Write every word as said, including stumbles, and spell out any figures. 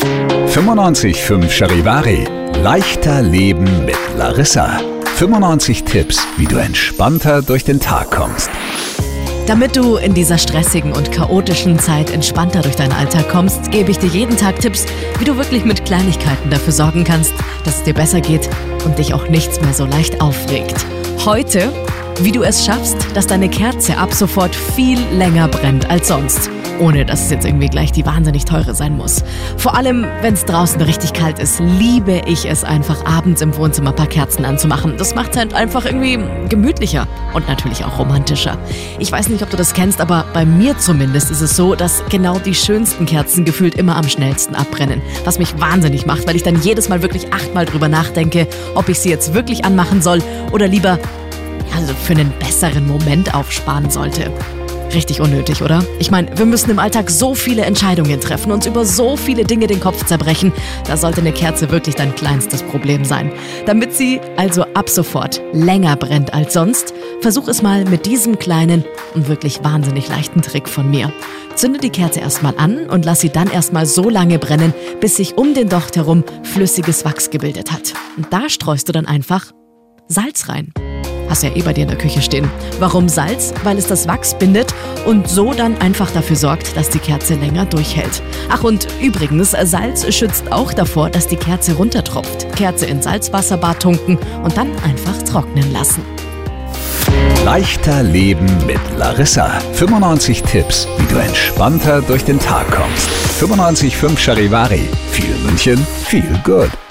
fünfundneunzig Komma fünf Charivari. Leichter Leben mit Larissa. fünfundneunzig Tipps, wie du entspannter durch den Tag kommst. Damit du in dieser stressigen und chaotischen Zeit entspannter durch deinen Alltag kommst, gebe ich dir jeden Tag Tipps, wie du wirklich mit Kleinigkeiten dafür sorgen kannst, dass es dir besser geht und dich auch nichts mehr so leicht aufregt. Heute, wie du es schaffst, dass deine Kerze ab sofort viel länger brennt als sonst. Ohne dass es jetzt irgendwie gleich die wahnsinnig teure sein muss. Vor allem, wenn es draußen richtig kalt ist, liebe ich es einfach, abends im Wohnzimmer ein paar Kerzen anzumachen. Das macht es halt einfach irgendwie gemütlicher und natürlich auch romantischer. Ich weiß nicht, ob du das kennst, aber bei mir zumindest ist es so, dass genau die schönsten Kerzen gefühlt immer am schnellsten abbrennen. Was mich wahnsinnig macht, weil ich dann jedes Mal wirklich achtmal drüber nachdenke, ob ich sie jetzt wirklich anmachen soll oder lieber also für einen besseren Moment aufsparen sollte. Richtig unnötig, oder? Ich meine, wir müssen im Alltag so viele Entscheidungen treffen, uns über so viele Dinge den Kopf zerbrechen. Da sollte eine Kerze wirklich dein kleinstes Problem sein. Damit sie also ab sofort länger brennt als sonst, versuch es mal mit diesem kleinen und wirklich wahnsinnig leichten Trick von mir. Zünde die Kerze erstmal an und lass sie dann erstmal so lange brennen, bis sich um den Docht herum flüssiges Wachs gebildet hat. Und da streust du dann einfach Salz rein. Hast ja eh bei dir in der Küche stehen. Warum Salz? Weil es das Wachs bindet und so dann einfach dafür sorgt, dass die Kerze länger durchhält. Ach und übrigens, Salz schützt auch davor, dass die Kerze runtertropft. Kerze in Salzwasserbad tunken und dann einfach trocknen lassen. Leichter Leben mit Larissa. fünfundneunzig Tipps, wie du entspannter durch den Tag kommst. fünfundneunzig Komma fünf Charivari. Viel München, viel Good.